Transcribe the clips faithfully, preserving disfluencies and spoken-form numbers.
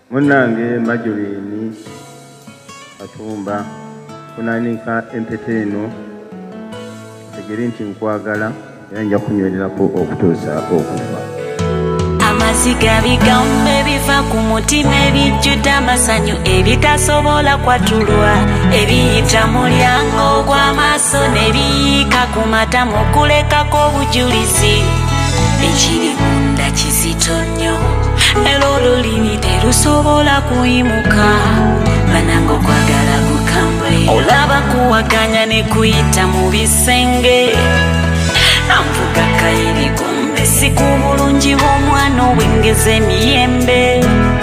Munange Majorini Katumba kunanika empete eno tegere nti nkwagala era nja kunywererako okutuusa okufa. Amaziga bigambo ebiva ku mutima ebijjudde amasanyu ebitasobola kwatulwa ebiyita mulyango gw'amaaso nebiyiika ku matama okulekako obujulizi ekiri munda kizito nnyo era olulimi terusobola kuyimuka banange okwagala gukambwe olaba kuwaganya ne kuyita mu bisenge anvuga kayiri kumbe siku bulungi bw'omwana owengeza emiyembe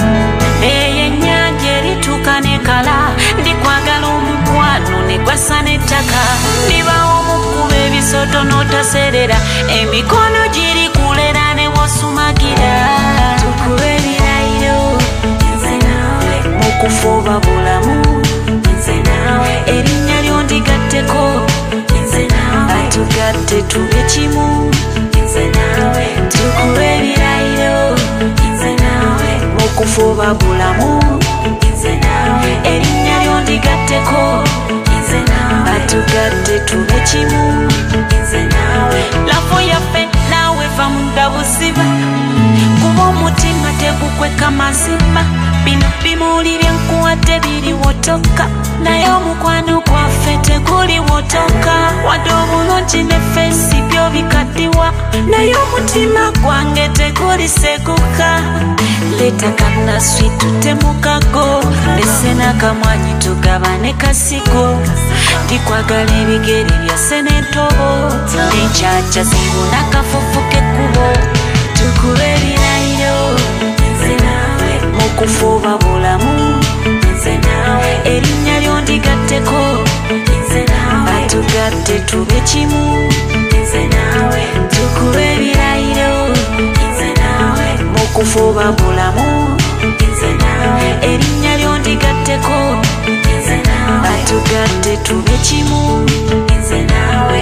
eyo ennyanja erituuka ne kala ndikwagala omukwano ne gwasa n'ettaka ndibawo mukuba ebisoto n'otaserera emikono giri kulera ne wosumagira tukuba ebirayiro nze naawe mu kufuba bulamu nze naawe erinnya lyo ndigatteko nze naawe atugatte tube kimu nze naawe tukuba ebirayiro nze naawe mu kufuba bulamu nze naawe erinnya lyo ndigatteko nze naawe atugatte tube kimu nze naawe lafo yaffe naawe va munda buziba kuba omutima tegukweka mazima bino bimuli byenkuwadde biri wotoka naye omukwano gwaffe teguli wotoka wadde obulungi ne feesi byo bikaddiwa naye omutima gwange teguliseguka leeta kannaswi tutemukago lese n'akamwanyi tugabane kasigo ndikwagala ebigere byase n'entobo n'enkyakya zibuna kafufu k'ekkubo tukuba ebirayiro nze naawe mu kufuba bulamu nze naawe erinnya lyo ndigatteko nze naawe atugatte tube kimu nze naawe tukuba ebirayiro nze naawe mu kufuba bulamu nze naawe erinnya lyo ndigatteko nze naawe atugatte tube kimu nze naawe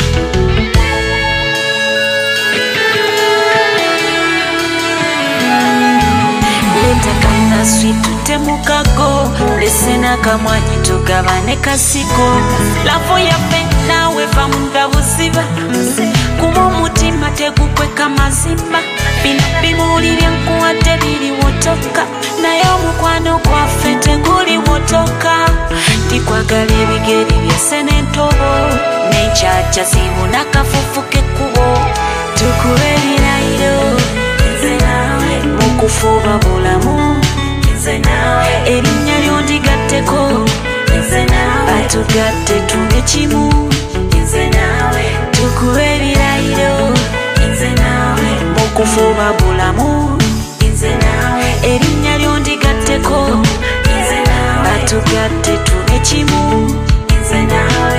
kannaswi tutemukago lese n'akamwanyi tugabane kasigo lafo yaffe naawe va munda buziba kuba omutima tegukweka mazima bino bimuli byenkuwadde biri wotoka naye omukwano gwaffe teguli wotoka ndikwagala ebigere byase n'entobo n'enkyakya zibuna kafufu k'ekkubo tukuba ebirayiro nze naawe mu kufuba bulamu nze naawe erinnya lyo ndigatteko nze naawe atugatte tube kimu nze naawe tukuba ebirayiro nze naawe mu kufuba bulamu nze naawe erinnya lyo ndigatteko nze naawe atugatte tube kimu nze naawe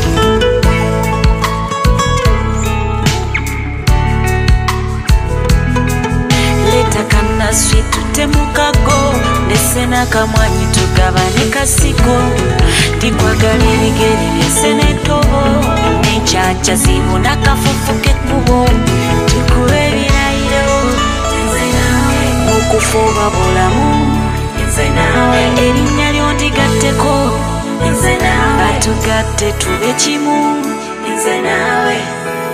kannaswi tutemukago lese n'akamwanyi tugabane kasigo ndikwagala ebigere byase n'entobo n'enkyakya zibuna kafufu k'ekkubo tukuba ebirayiro nze naawe mu kufuba bulamu nze naawe erinnya lyo ndigatteko nze naawe atugatte tube kimu nze naawe